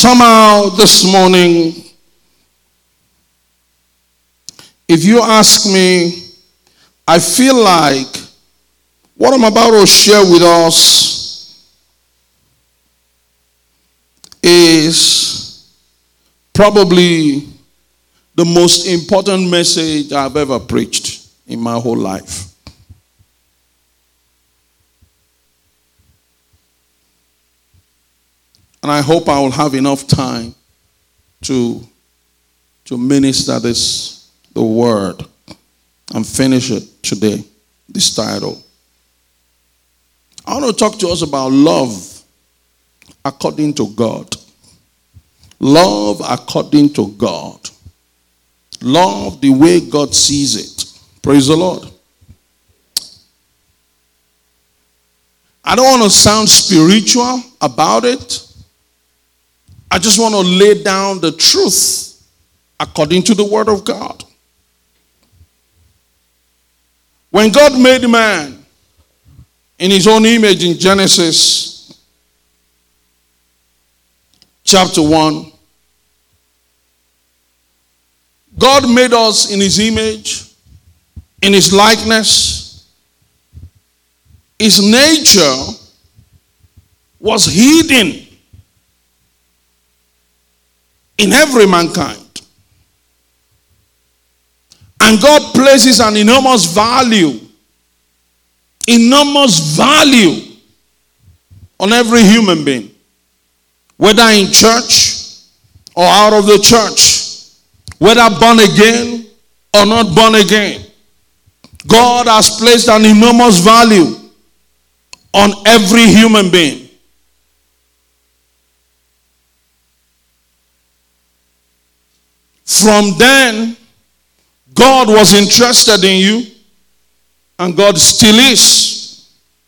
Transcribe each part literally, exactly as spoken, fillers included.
Somehow this morning, if you ask me, I feel like what I'm about to share with us is probably the most important message I've ever preached in my whole life. And I hope I will have enough time to, to minister this, the word, and finish it today, this title. I want to talk to us about love according to God. Love according to God. Love the way God sees it. Praise the Lord. I don't want to sound spiritual about it. I just want to lay down the truth according to the word of God. When God made man in his own image in Genesis chapter one, God made us in his image, in his likeness. His nature was hidden in every mankind. And God places an enormous value, enormous value on every human being, whether in church or out of the church, whether born again or not born again. God has placed an enormous value on every human being. From then, God was interested in you, and God still is.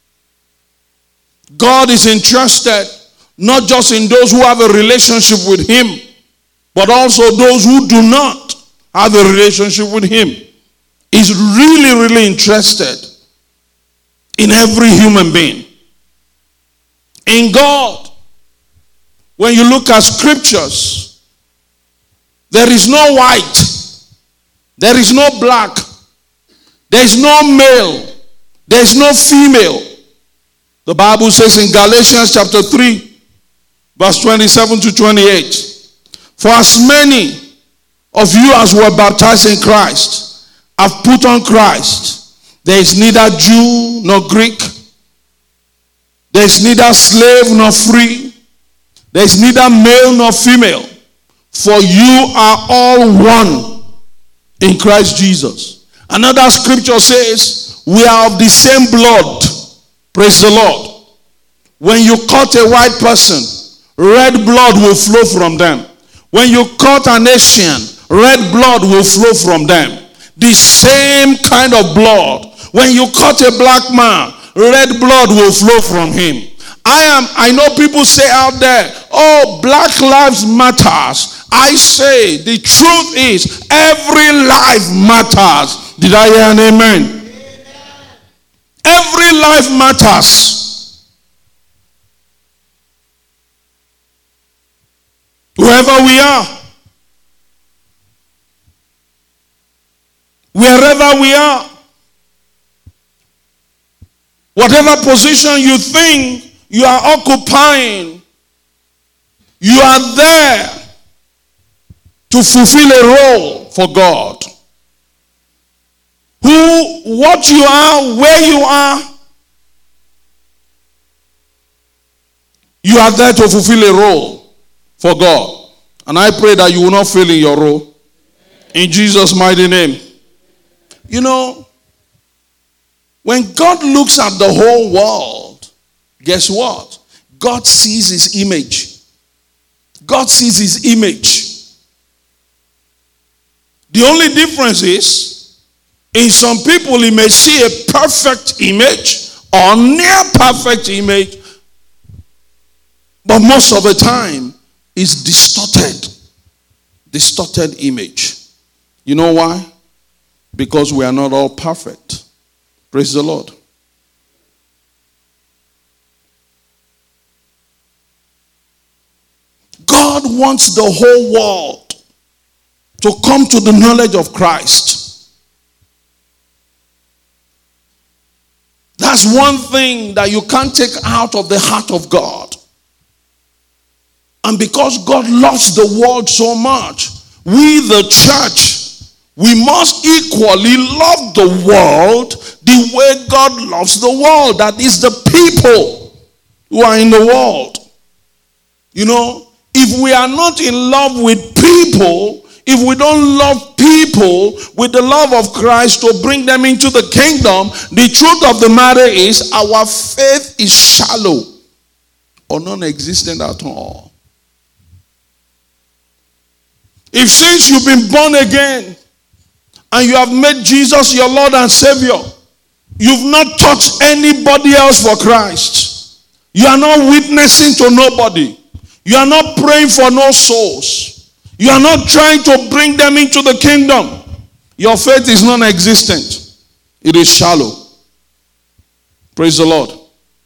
God is interested not just in those who have a relationship with him, but also those who do not have a relationship with him. He's really, really interested in every human being. In God, when you look at scriptures, there is no white. There is no black. There is no male. There is no female. The Bible says in Galatians chapter three, verse twenty-seven to twenty-eight, for as many of you as were baptized in Christ have put on Christ. There is neither Jew nor Greek. There is neither slave nor free. There is neither male nor female. For you are all one in Christ Jesus. Another scripture says, we are of the same blood. Praise the Lord. When you cut a white person, red blood will flow from them. When you cut an Asian, red blood will flow from them. The same kind of blood. When you cut a black man, red blood will flow from him. I am, I know people say out there, oh, Black Lives Matters. I say the truth is every life matters. Did I hear an amen? Amen. Every life matters. Whoever we are, wherever we are, whatever position you think you are occupying, you are there to fulfill a role for God. Who, what you are, where you are, you are there to fulfill a role for God. And I pray that you will not fail in your role. In Jesus' mighty name. You know, when God looks at the whole world, guess what? God sees his image. God sees his image. The only difference is, in some people he may see a perfect image or near perfect image, but most of the time it's distorted. Distorted image. You know why? Because we are not all perfect. Praise the Lord. God God wants the whole world to come to the knowledge of Christ. That's one thing that you can't take out of the heart of God. And because God loves the world so much, we, the church, we must equally love the world the way God loves the world. That is, the people who are in the world. You know, if we are not in love with people, if we don't love people with the love of Christ to bring them into the kingdom, the truth of the matter is our faith is shallow or non-existent at all. If since you've been born again and you have made Jesus your Lord and Savior, you've not touched anybody else for Christ, you are not witnessing to nobody, you are not praying for no souls, you are not trying to bring them into the kingdom, your faith is non-existent. It is shallow. Praise the Lord.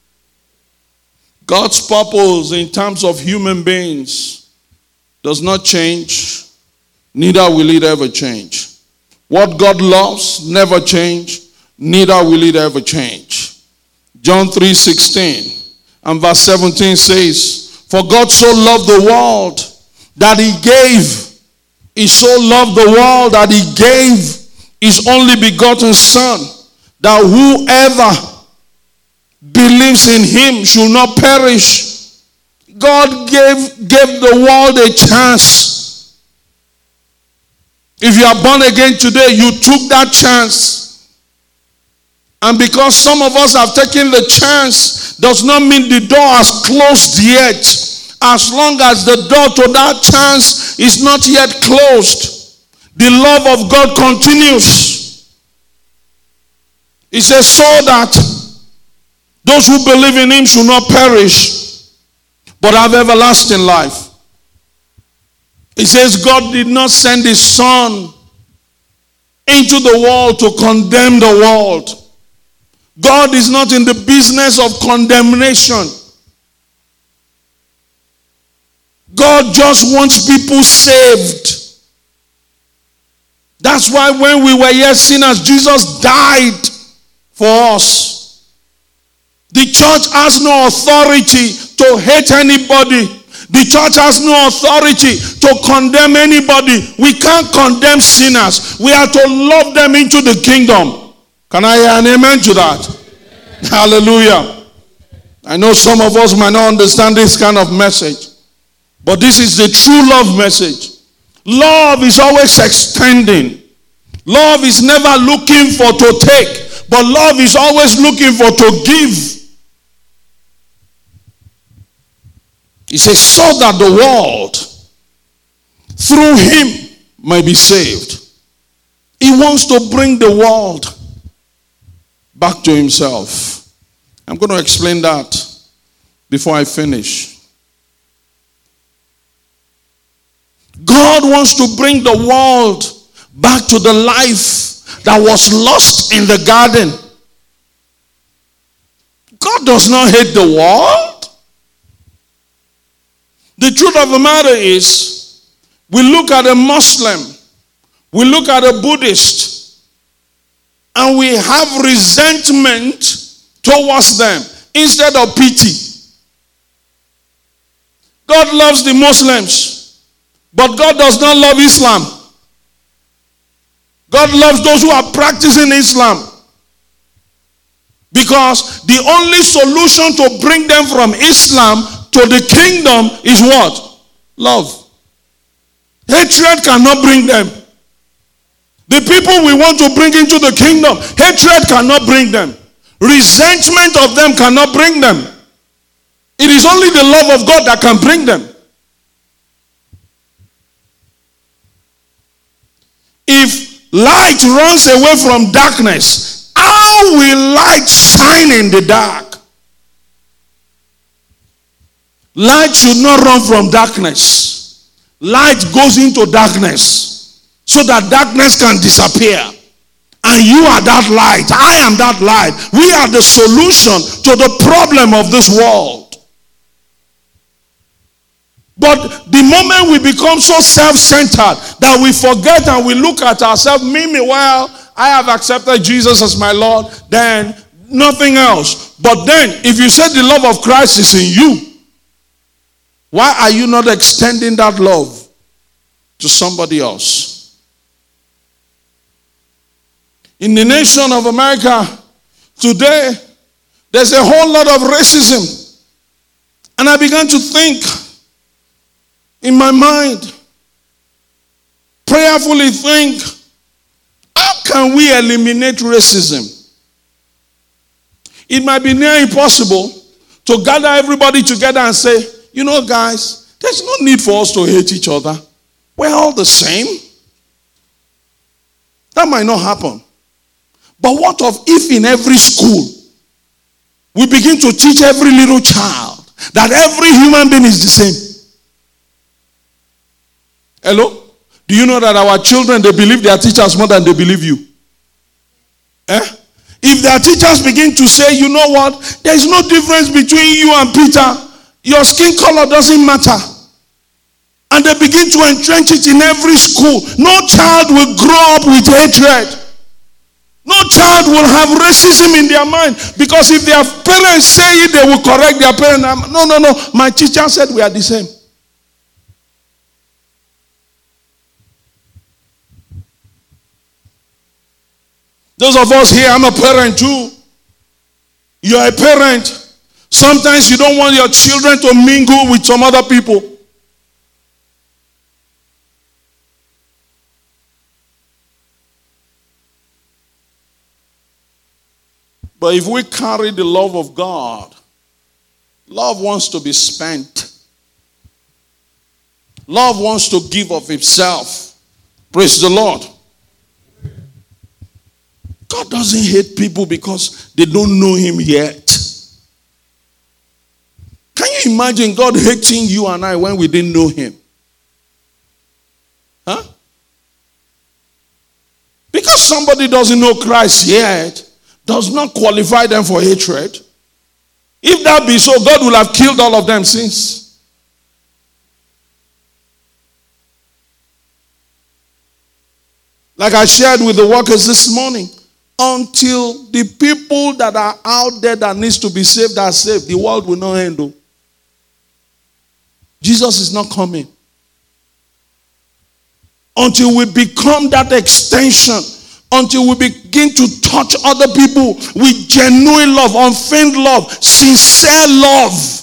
God's purpose in terms of human beings does not change, neither will it ever change. What God loves never change, neither will it ever change. John three sixteen and verse seventeen says, for God so loved the world that he gave. He so loved the world that he gave his only begotten Son, that whoever believes in him should not perish. God gave, gave the world a chance. If you are born again today, you took that chance. And because some of us have taken the chance, does not mean the door has closed yet. As long as the door to that chance is not yet closed, the love of God continues. He says, so that those who believe in him should not perish, but have everlasting life. He says God did not send his Son into the world to condemn the world. God is not in the business of condemnation. God just wants people saved. That's why when we were yet sinners, Jesus died for us. The church has no authority to hate anybody. The church has no authority to condemn anybody. We can't condemn sinners. We are to love them into the kingdom. Can I hear an amen to that? Amen. Hallelujah. I know some of us might not understand this kind of message, but this is the true love message. Love is always extending. Love is never looking for to take, but love is always looking for to give. He says, so that the world through him may be saved. He wants to bring the world back to himself. I'm going to explain that before I finish. God wants to bring the world back to the life that was lost in the garden. God does not hate the world. The truth of the matter is, we look at a Muslim, we look at a Buddhist, and we have resentment towards them instead of pity. God loves the Muslims, but God does not love Islam. God loves those who are practicing Islam. Because the only solution to bring them from Islam to the kingdom is what? Love. Hatred cannot bring them. The people we want to bring into the kingdom, hatred cannot bring them. Resentment of them cannot bring them. It is only the love of God that can bring them. If light runs away from darkness, how will light shine in the dark? Light should not run from darkness. Light goes into darkness so that darkness can disappear. And you are that light. I am that light. We are the solution to the problem of this world. But the moment we become so self-centered that we forget and we look at ourselves, meanwhile, I have accepted Jesus as my Lord, then nothing else. But then, if you say the love of Christ is in you, why are you not extending that love to somebody else? In the nation of America today, there's a whole lot of racism. And I began to think in my mind, prayerfully think, how can we eliminate racism? It might be near impossible to gather everybody together and say, you know, guys, there's no need for us to hate each other. We're all the same. That might not happen. But what of if in every school we begin to teach every little child that every human being is the same? Hello? Do you know that our children, they believe their teachers more than they believe you? Eh? If their teachers begin to say, you know what, there is no difference between you and Peter. Your skin color doesn't matter. And they begin to entrench it in every school. No child will grow up with hatred. No child will have racism in their mind. Because if their parents say it, they will correct their parents. No, no, no. My teacher said we are the same. Those of us here, I'm a parent too. You're a parent. Sometimes you don't want your children to mingle with some other people. But if we carry the love of God, love wants to be spent. Love wants to give of itself. Praise the Lord. God doesn't hate people because they don't know him yet. Can you imagine God hating you and I when we didn't know him? Huh? Because somebody doesn't know Christ yet does not qualify them for hatred. If that be so, God will have killed all of them since. Like I shared with the workers this morning, until the people that are out there that needs to be saved are saved, the world will not handle. Jesus is not coming. Until we become that extension, until we begin to touch other people with genuine love, unfeigned love, sincere love.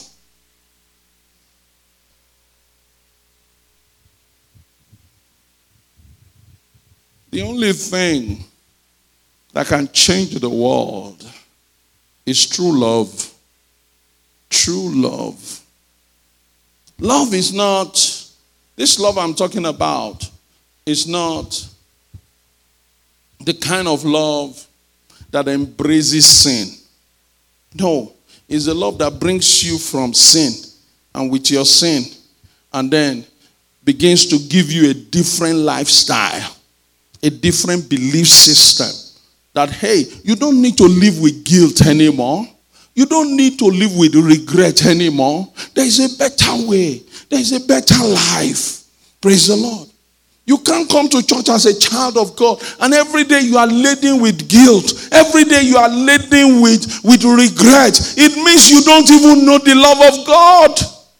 The only thing that can change the world is true love. True love. Love is not, this love I'm talking about is not the kind of love that embraces sin. No, it's the love that brings you from sin and with your sin and then begins to give you a different lifestyle, a different belief system. That, hey, you don't need to live with guilt anymore. You don't need to live with regret anymore. There is a better way. There is a better life. Praise the Lord. You can't come to church as a child of God and every day you are laden with guilt. Every day you are laden with, with regret. It means you don't even know the love of God.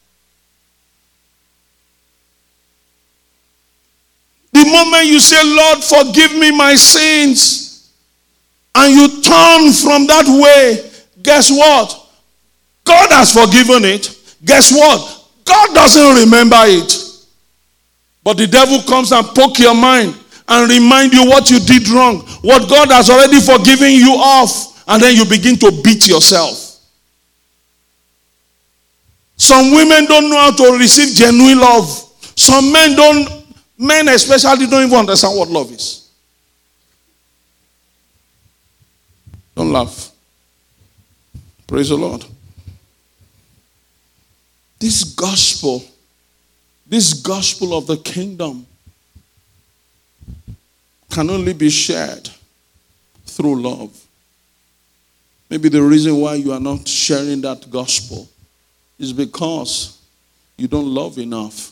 The moment you say, Lord, forgive me my sins, and you turn from that way, guess what? God has forgiven it. Guess what? God doesn't remember it. But the devil comes and poke your mind and remind you what you did wrong, what God has already forgiven you of, and then you begin to beat yourself. Some women don't know how to receive genuine love. Some men don't, men especially don't even understand what love is. Don't laugh. Praise the Lord. This gospel, this gospel of the kingdom can only be shared through love. Maybe the reason why you are not sharing that gospel is because you don't love enough.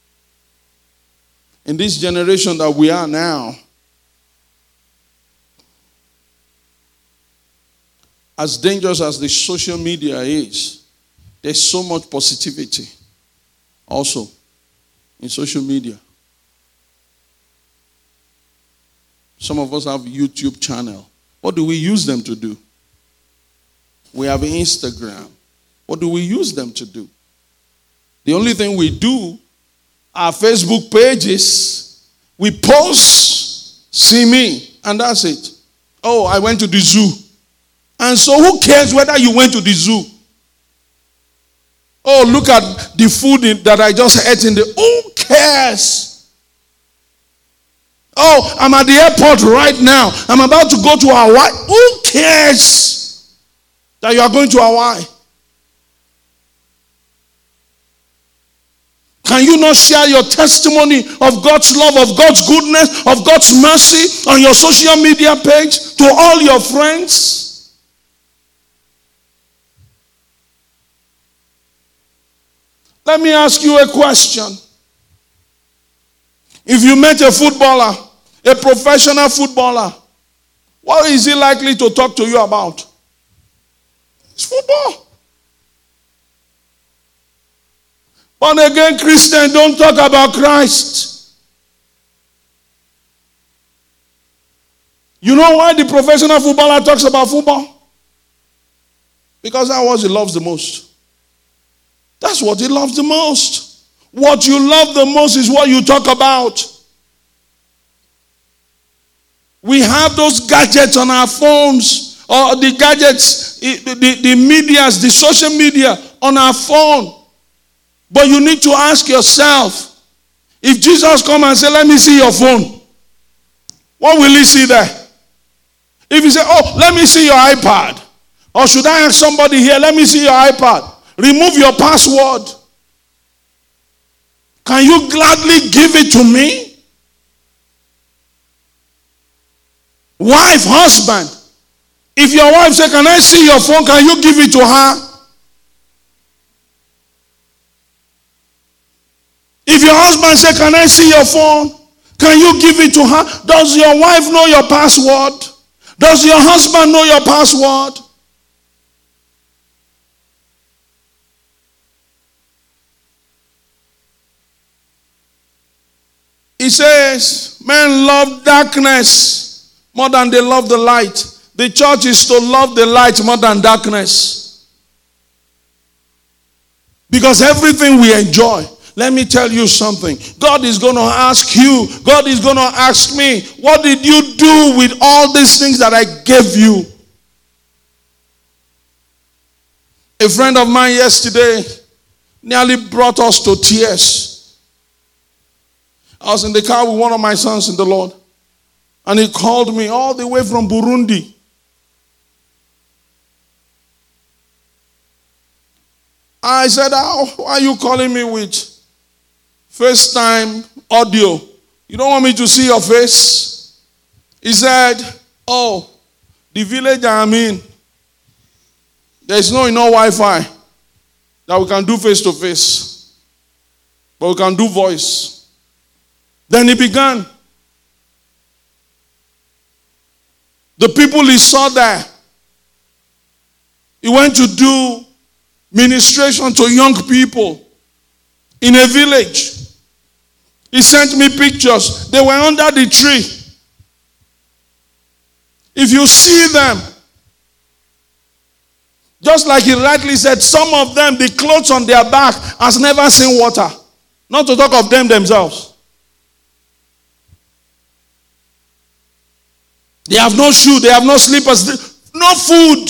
In this generation that we are now, as dangerous as the social media is, there's so much positivity also in social media. Some of us have YouTube channel. What do we use them to do? We have Instagram. What do we use them to do? The only thing we do are Facebook pages. We post, see me, and that's it. Oh, I went to the zoo. And so who cares whether you went to the zoo? Oh, look at the food in, that I just ate in the... Who cares? Oh, I'm at the airport right now. I'm about to go to Hawaii. Who cares that you are going to Hawaii? Can you not share your testimony of God's love, of God's goodness, of God's mercy on your social media page to all your friends? Let me ask you a question. If you met a footballer, a professional footballer, what is he likely to talk to you about? It's football. But again, Christians don't talk about Christ. You know why the professional footballer talks about football? Because that's what he loves the most. That's what he loves the most. What you love the most is what you talk about. We have those gadgets on our phones, or the gadgets, the, the, the medias, the social media on our phone. But you need to ask yourself, if Jesus come and say, let me see your phone, what will he see there? If he say, oh, let me see your iPad, or should I ask somebody here, let me see your iPad, remove your password, can you gladly give it to me? Wife, husband, if your wife say, can I see your phone, can you give it to her? If your husband say, can I see your phone, can you give it to her? Does your wife know your password? Does your husband know your password? He says, men love darkness more than they love the light. The church is to love the light more than darkness. Because everything we enjoy, let me tell you something. God is going to ask you, God is going to ask me, what did you do with all these things that I gave you? A friend of mine yesterday nearly brought us to tears. I was in the car with one of my sons in the Lord, and he called me all the way from Burundi. I said, oh, why are you calling me with FaceTime audio? You don't want me to see your face? He said, oh, the village I'm in, there's no enough Wi-Fi that we can do face-to-face, but we can do voice. Then he began. The people he saw there, he went to do ministration to young people in a village. He sent me pictures. They were under the tree. If you see them, just like he rightly said, some of them, the clothes on their back has never seen water. Not to talk of them themselves. They have no shoe, they have no slippers, no food.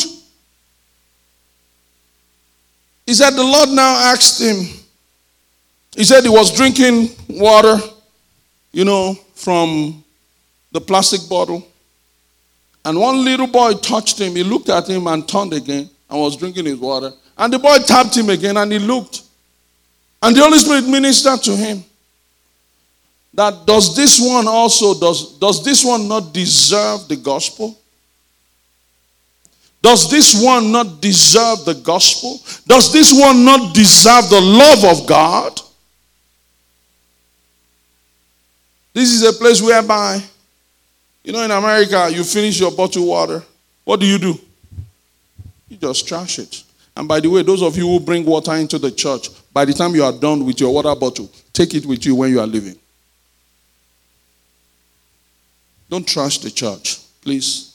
He said the Lord now asked him. He said he was drinking water, you know, from the plastic bottle. And one little boy touched him. He looked at him and turned again and was drinking his water. And the boy tapped him again and he looked. And the Holy Spirit ministered to him. That does this one also, does, does this one not deserve the gospel? Does this one not deserve the gospel? Does this one not deserve the love of God? This is a place whereby, you know, in America, you finish your bottled water. What do you do? You just trash it. And by the way, those of you who bring water into the church, by the time you are done with your water bottle, take it with you when you are leaving. Don't trash the church, please.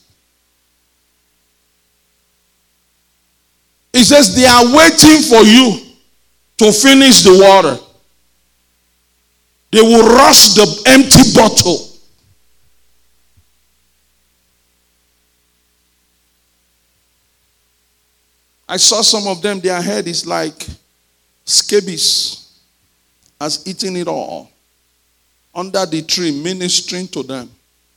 It says they are waiting for you to finish the water. They will rush the empty bottle. I saw some of them, their head is like scabies, has eaten it all. Under the tree, ministering to them.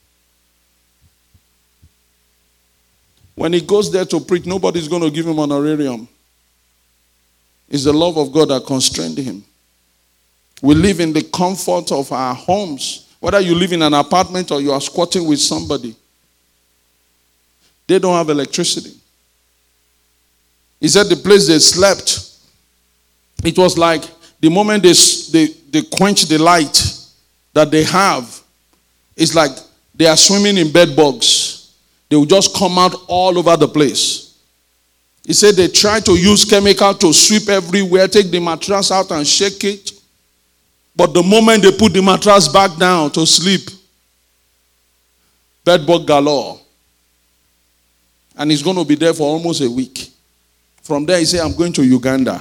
When he goes there to preach, nobody's going to give him an honorarium. It's the love of God that constrained him. We live in the comfort of our homes. Whether you live in an apartment or you are squatting with somebody. They don't have electricity. He said the place they slept, it was like the moment they, they, they quench the light that they have, it's like they are swimming in bed bugs. They will just come out all over the place. He said they try to use chemical to sweep everywhere, take the mattress out and shake it. But the moment they put the mattress back down to sleep, bed bug galore. And he's going to be there for almost a week. From there, he said, I'm going to Uganda.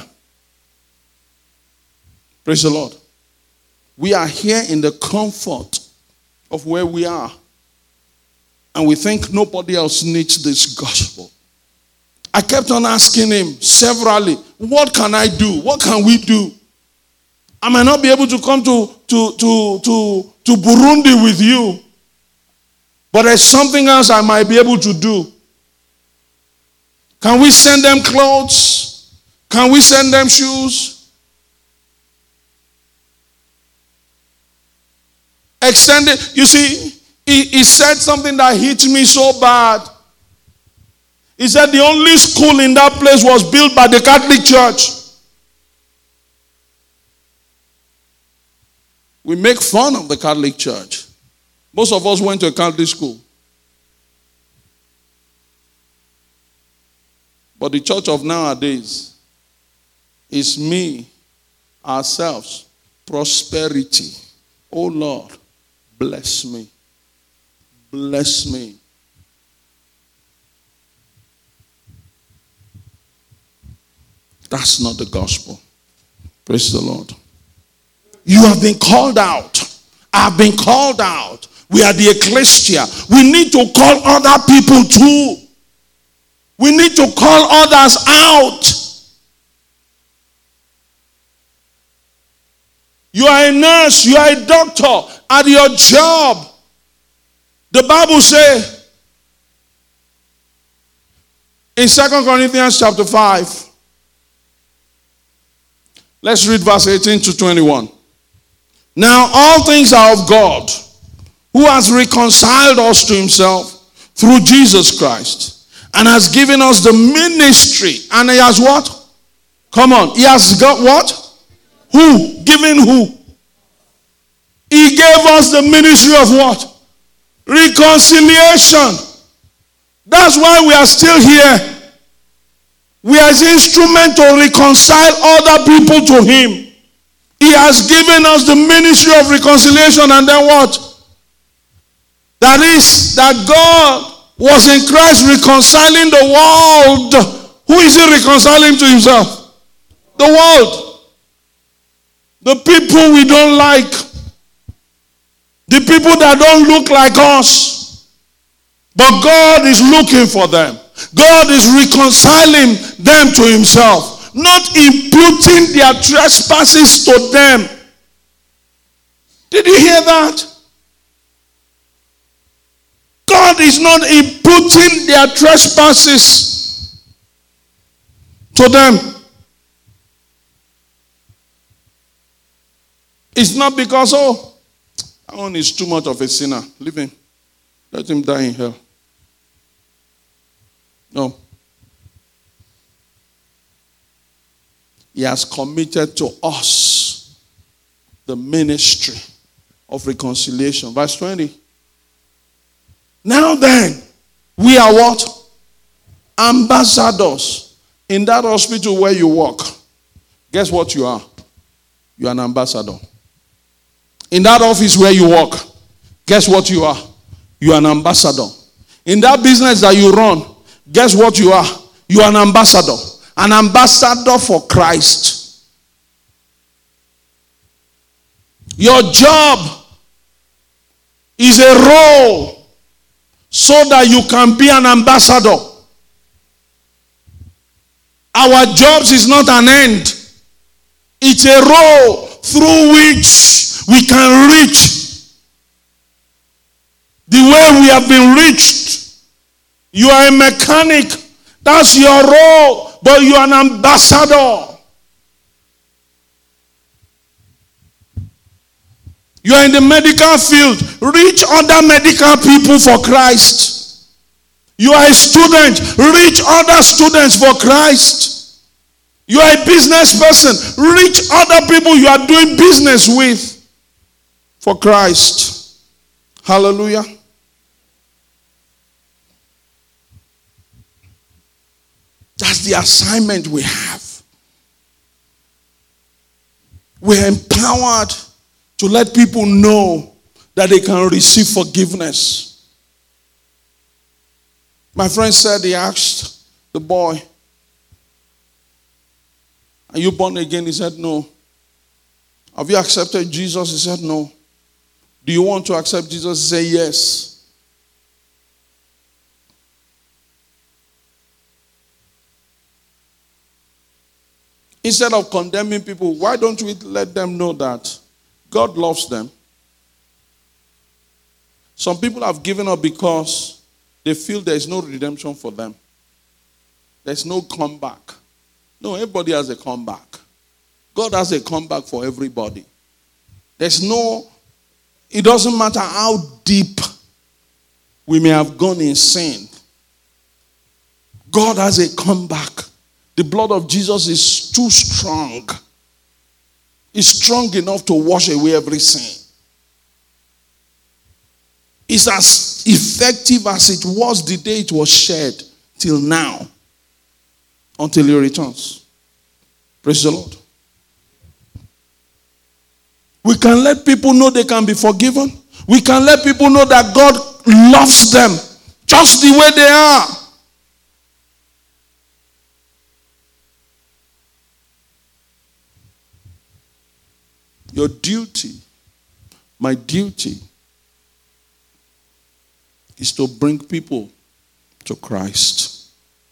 Praise the Lord. We are here in the comfort of where we are. And we think nobody else needs this gospel. I kept on asking him severally, what can I do? What can we do? I might not be able to come to, to, to, to, to Burundi with you. But there's something else I might be able to do. Can we send them clothes? Can we send them shoes? Extended. You see, he, he said something that hit me so bad. He said the only school in that place was built by the Catholic Church. We make fun of the Catholic Church. Most of us went to a Catholic school. But the church of nowadays is me, ourselves, prosperity. Oh Lord, bless me. Bless me. That's not the gospel. Praise the Lord. You have been called out. I have been called out. We are the ecclesia. We need to call other people too. We need to call others out. You are a nurse, you are a doctor at your job. The Bible says in Second Corinthians chapter five, let's read verse eighteen to twenty-one. Now all things are of God, who has reconciled us to himself through Jesus Christ, and has given us the ministry. And he has what? Come on. He has got what? Who? Given who? He gave us the ministry of what? Reconciliation. That's why we are still here. We are his instrument to reconcile other people to him. He has given us the ministry of reconciliation, and then what? That is, that God was in Christ reconciling the world. Who is he reconciling to himself? The world. The people we don't like. The people that don't look like us. But God is looking for them. God is reconciling them to himself. Not imputing their trespasses to them. Did you hear that? God is not imputing their trespasses to them. It's not because, oh, that one is too much of a sinner. Leave him. Let him die in hell. No. He has committed to us the ministry of reconciliation. Verse twenty. Now then, we are what? Ambassadors. In that hospital where you work, guess what you are? You are an ambassador. In that office where you work, guess what you are? You are an ambassador. In that business that you run, guess what you are? You are an ambassador. An ambassador for Christ. Your job is a role so that you can be an ambassador. Our jobs is not an end. It's a role through which we can reach the way we have been reached. You are a mechanic. That's your role. But you are an ambassador. You are in the medical field. Reach other medical people for Christ. You are a student. Reach other students for Christ. You are a business person. Reach other people you are doing business with for Christ. Hallelujah. That's the assignment we have. We're empowered to let people know that they can receive forgiveness. My friend said, he asked the boy, "Are you born again?" He said, "No." "Have you accepted Jesus?" He said, "No." "Do you want to accept Jesus?" He said, "Yes." Instead of condemning people, why don't we let them know that God loves them? Some people have given up because they feel there is no redemption for them. There's no comeback. No, everybody has a comeback. God has a comeback for everybody. There's no, it doesn't matter how deep we may have gone in sin. God has a comeback. The blood of Jesus is too strong. It's strong enough to wash away every sin. It's as effective as it was the day it was shed till now, until he returns. Praise the Lord. We can let people know they can be forgiven. We can let people know that God loves them just the way they are. Your duty, my duty, is to bring people to Christ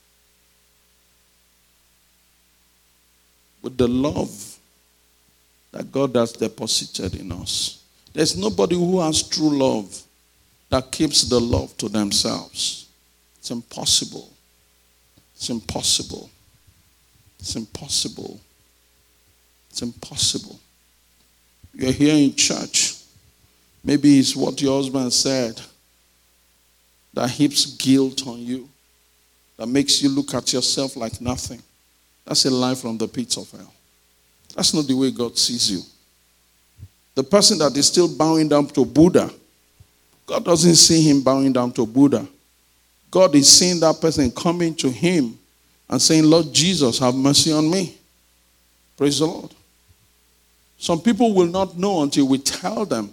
with the love that God has deposited in us. There's nobody who has true love that keeps the love to themselves. It's impossible. It's impossible. It's impossible. It's impossible. You're here in church. Maybe it's what your husband said that heaps guilt on you, that makes you look at yourself like nothing. That's a lie from the pits of hell. That's not the way God sees you. The person that is still bowing down to Buddha, God doesn't see him bowing down to Buddha. God is seeing that person coming to him and saying, "Lord Jesus, have mercy on me." Praise the Lord. Some people will not know until we tell them.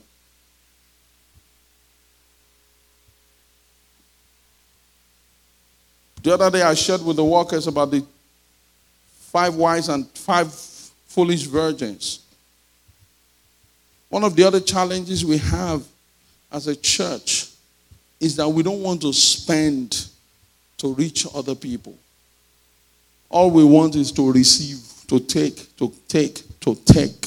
The other day I shared with the workers about the five wise and five foolish virgins. One of the other challenges we have as a church is that we don't want to spend to reach other people. All we want is to receive, to take, to take, to take.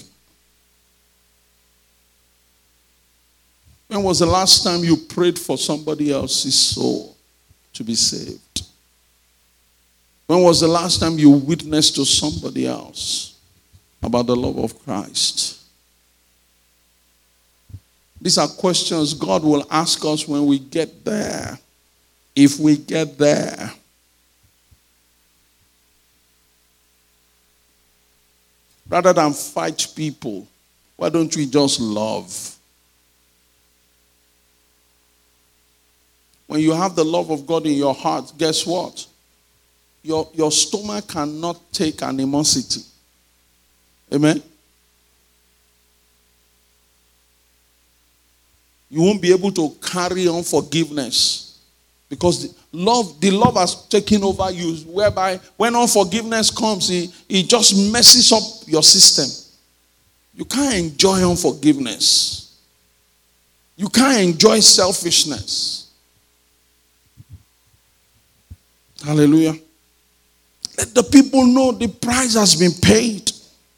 When was the last time you prayed for somebody else's soul to be saved? When was the last time you witnessed to somebody else about the love of Christ? These are questions God will ask us when we get there. If we get there. Rather than fight people, why don't we just love? When you have the love of God in your heart, guess what? Your, your stomach cannot take animosity. Amen? You won't be able to carry on forgiveness. Because the love, the love has taken over you, whereby when unforgiveness comes, it, it just messes up your system. You can't enjoy unforgiveness. You can't enjoy selfishness. Hallelujah. Let the people know the price has been paid.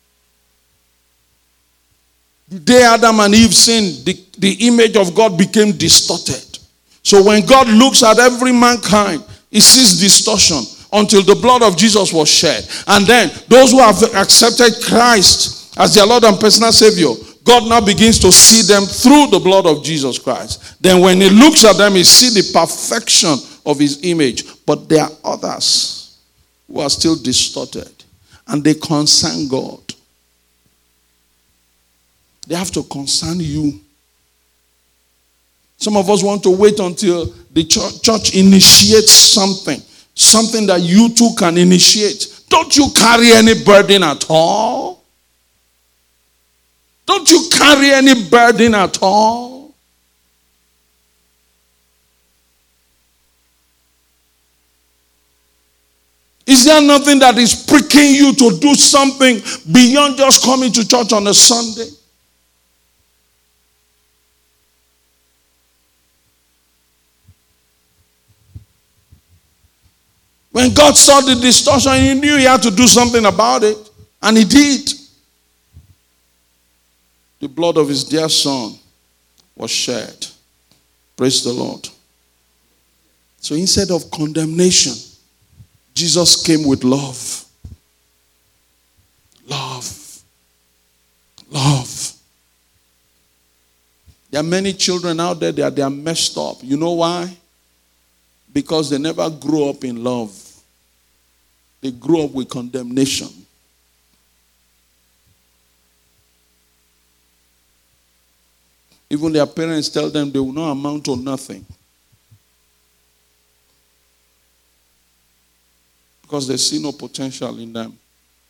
The day Adam and Eve sinned, the, the image of God became distorted. So when God looks at every mankind, he sees distortion until the blood of Jesus was shed. And then those who have accepted Christ as their Lord and personal Savior, God now begins to see them through the blood of Jesus Christ. Then when he looks at them, he sees the perfection of his image. But there are others who are still distorted, and they concern God. They have to concern you. Some of us want to wait until the church, church initiates something. Something that you too can initiate. Don't you carry any burden at all? Don't you carry any burden at all? Is there nothing that is pricking you to do something beyond just coming to church on a Sunday? When God saw the distortion, he knew he had to do something about it. And he did. The blood of his dear son was shed. Praise the Lord. So instead of condemnation, Jesus came with love. Love. Love. There are many children out there that they are messed up. You know why? Because they never grew up in love. They grew up with condemnation. Even their parents tell them they will not amount to nothing. Because they see no potential in them.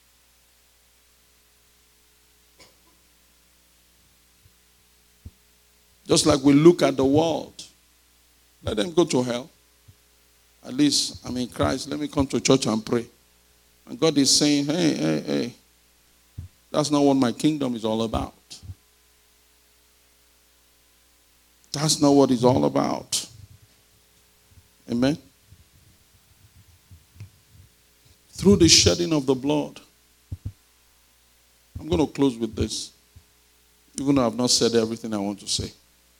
Just like we look at the world. Let them go to hell. At least, I'm in Christ. Let me come to church and pray. And God is saying, hey, hey, hey. That's not what my kingdom is all about. That's not what it's all about. Amen. Through the shedding of the blood. I'm going to close with this. Even though I've not said everything I want to say.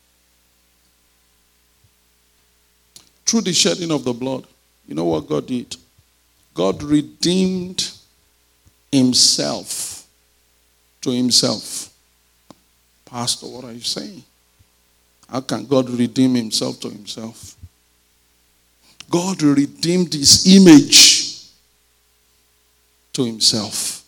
Through the shedding of the blood, you know what God did? God redeemed himself to himself. Pastor, what are you saying? How can God redeem himself to himself? God redeemed his image to himself.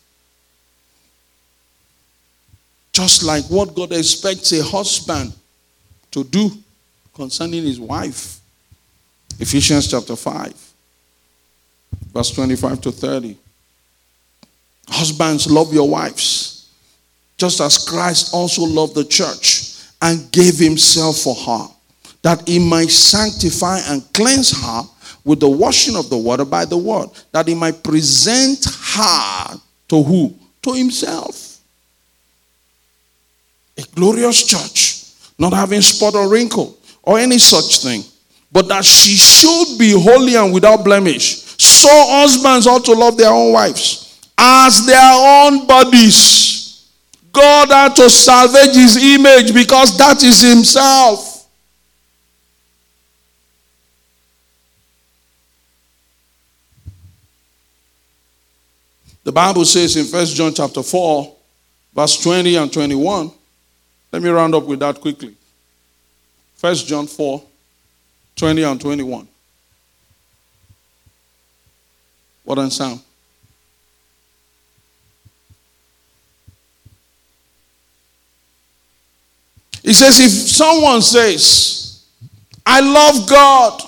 Just like what God expects a husband to do concerning his wife. Ephesians chapter five, verse twenty-five to thirty. Husbands, love your wives, just as Christ also loved the church and gave himself for her, that he might sanctify and cleanse her with the washing of the water by the word, that he might present her to who? To himself. A glorious church, not having spot or wrinkle or any such thing, but that she should be holy and without blemish. So husbands ought to love their own wives as their own bodies. God had to salvage his image because that is himself. The Bible says in First John chapter four, verse twenty and twenty-one. Let me round up with that quickly. First John four, twenty and twenty-one. What and sound? He says, if someone says, I love God,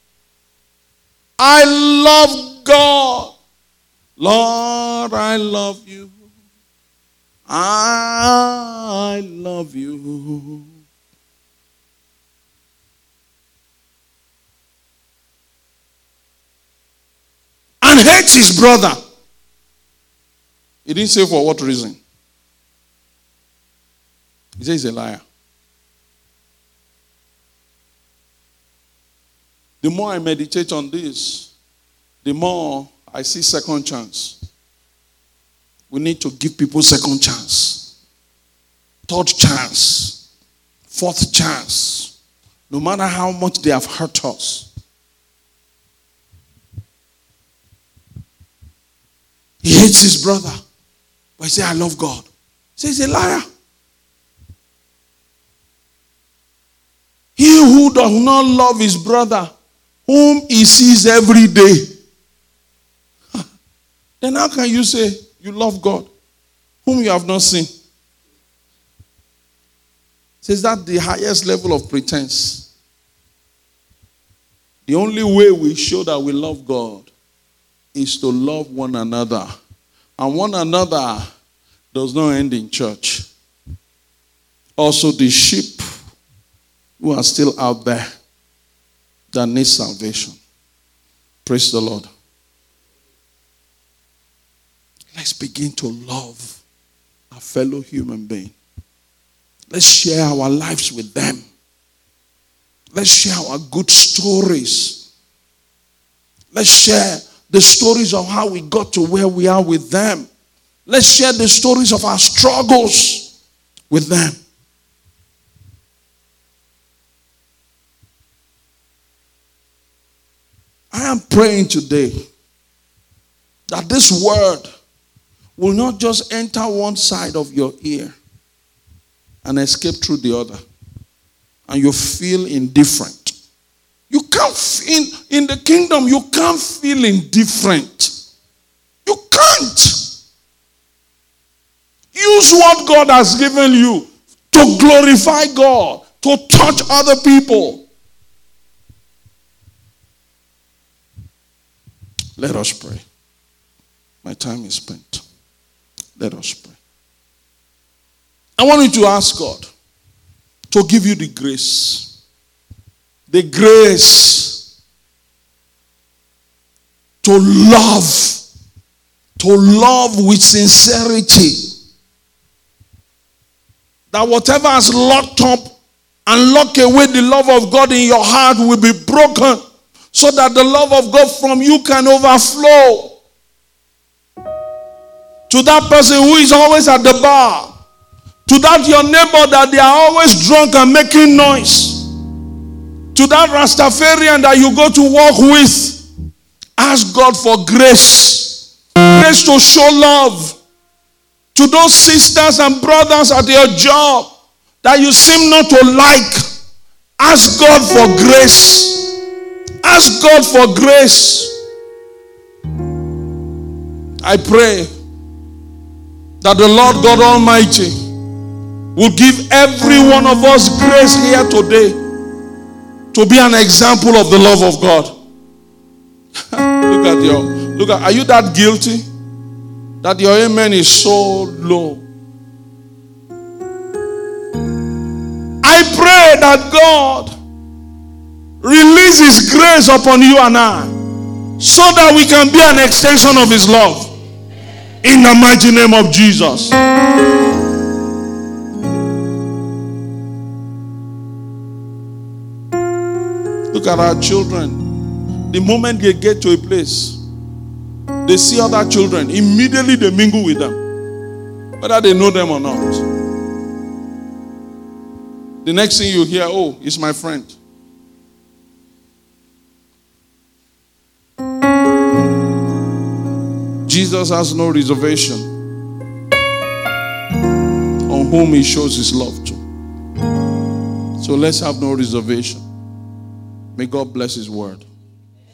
I love God, Lord, I love you, I love you. And hates his brother. He didn't say for what reason. He says he's a liar. The more I meditate on this, the more I see second chance. We need to give people second chance, third chance, fourth chance, no matter how much they have hurt us. He hates his brother, but he says, I love God. He says he's a liar. He who does not love his brother, whom he sees every day, then how can you say you love God, whom you have not seen? Says that the highest level of pretense. The only way we show that we love God is to love one another. And one another does not end in church. Also the sheep who are still out there that need salvation. Praise the Lord. Let's begin to love our fellow human being. Let's share our lives with them. Let's share our good stories. Let's share the stories of how we got to where we are with them. Let's share the stories of our struggles with them. I am praying today that this word will not just enter one side of your ear and escape through the other, and you feel indifferent. You can't feel, in the kingdom, you can't feel indifferent. You can't. Use what God has given you to glorify God, to touch other people. Let us pray. My time is spent. Let us pray. I want you to ask God to give you the grace. The grace to love. To love with sincerity. That whatever has locked up and locked away the love of God in your heart will be broken, so that the love of God from you can overflow to that person who is always at the bar, to that your neighbor that they are always drunk and making noise, to that Rastafarian that you go to walk with. Ask God for grace. Grace to show love to those sisters and brothers at your job that you seem not to like. Ask God for grace. Ask God for grace. I pray that the Lord God Almighty will give every one of us grace here today to be an example of the love of God. Look at your, look at, are you that guilty that your amen is so low? I pray that God release His grace upon you and I, so that we can be an extension of His love. In the mighty name of Jesus. Look at our children. The moment they get to a place, they see other children, immediately they mingle with them, whether they know them or not. The next thing you hear, oh, it's my friend. Jesus has no reservation on whom He shows His love to. So let's have no reservation. May God bless His word.